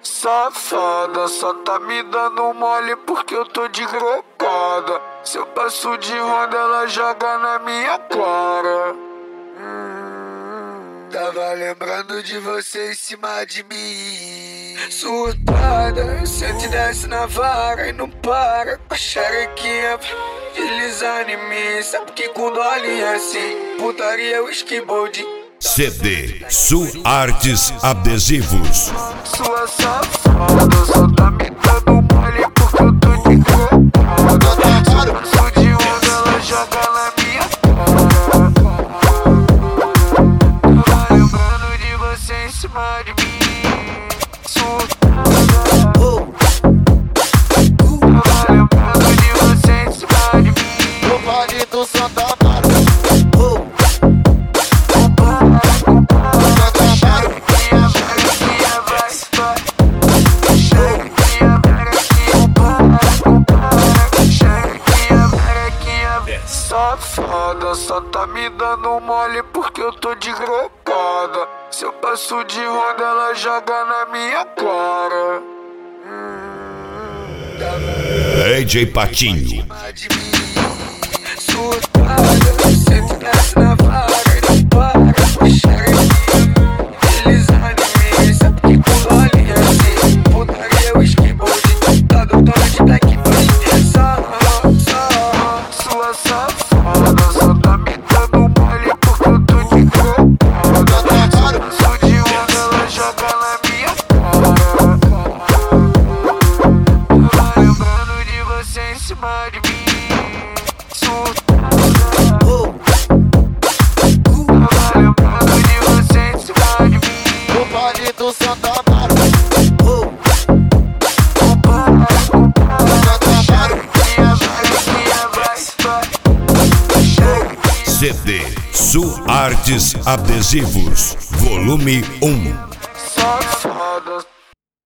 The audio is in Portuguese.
Safada, só tá me dando mole porque eu tô de grecada. Se eu passo de ronda, ela joga na minha cara. Tava lembrando de você em cima de mim. Surtada, sente e desce na vara e não para. Com a xerequinha deslizando em mim. Sabe que quando olha assim, putaria eu esquibolde. CD Sul Artes Adesivos. Sua safada, só tá me dando mole porque eu tô de grecada. Se eu passo de onda, ela joga na minha cara. Tava lembrando de você em cima de mim. Surtada. Tava lembrando de você em cima de mim. O Vale do Santa Mara. Safada, só tá me dando mole porque eu tô de grecada. Se eu passo de ronda, ela joga na minha cara. DJ Patinho. Surtada, sente e desce na vara e não para. Xerequinha deslizando em mim. Sabe que quando olha assim, putaria eu esquibolde. Tá doutora de black boy. Sua safada, só tá me dando mole porque eu tô de grecada. Se eu passo de onda, ela joga na minha cara. Tava lembrando de você em cima de mim. Tava lembrando de você em cima de mim. O Vale do Santa Mara. CD Sul Artes Adesivos, volume 1. Safada.